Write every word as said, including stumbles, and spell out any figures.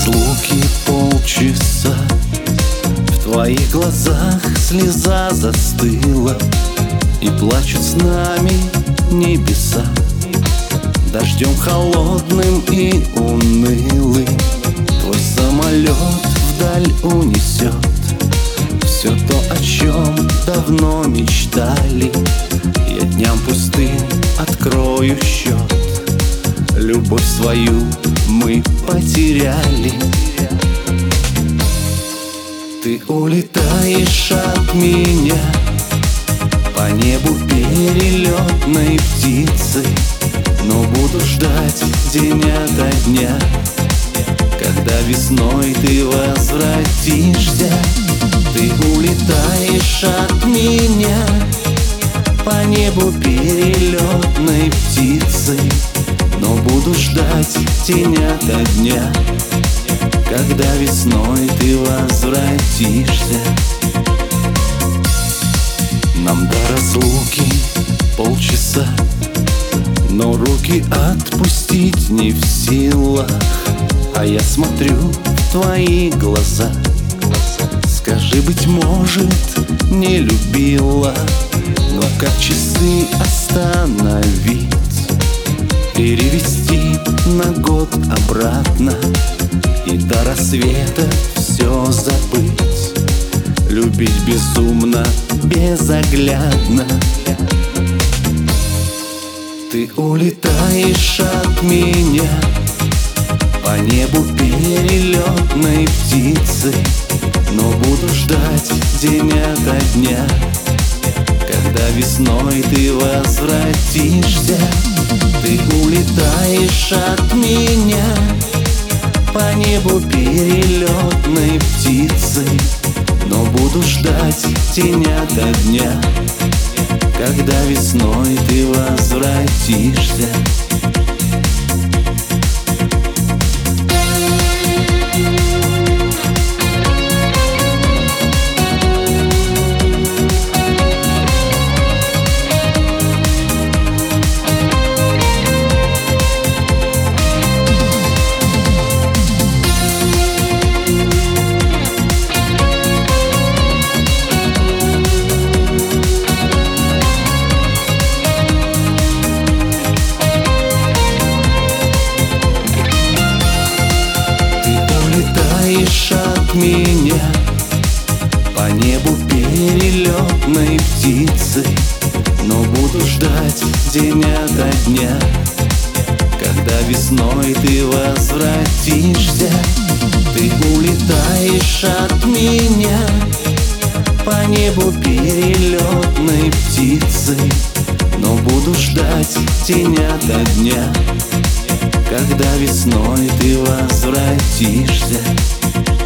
разлуки полчаса, в твоих глазах слеза застыла, и плачут с нами небеса. Дождем холодным и унылым твой самолет вдаль унесет все то, о чем давно мечтали. Я дням пустым открою счет, любовь свою мы потеряли. Ты улетаешь от меня по небу перелетной птицей, но буду ждать день ото дня, когда весной ты возвратишься. Ты улетаешь от меня по небу перелетной птицей, но буду ждать день ото дня, когда весной ты возвратишься. Нам до разлуки полчаса, но руки отпустить не в силах. А я смотрю в твои глаза. Скажи, быть может, не любила, но как часы остановить, перевести на год обратно и до рассвета все забыть, любить безумно, безоглядно. Ты улетаешь от меня по небу перелетной птицей, но буду ждать день ото дня, когда весной ты возвратишься. Ты улетаешь от меня по небу перелетной птицей, но буду ждать день ото дня, когда весной ты возвратишься. От меня по небу перелетной птицей, но буду ждать день ото дня, когда весной ты возвратишься. Ты улетаешь от меня по небу перелетной птицей, но буду ждать день ото дня, когда весной ты возвратишься.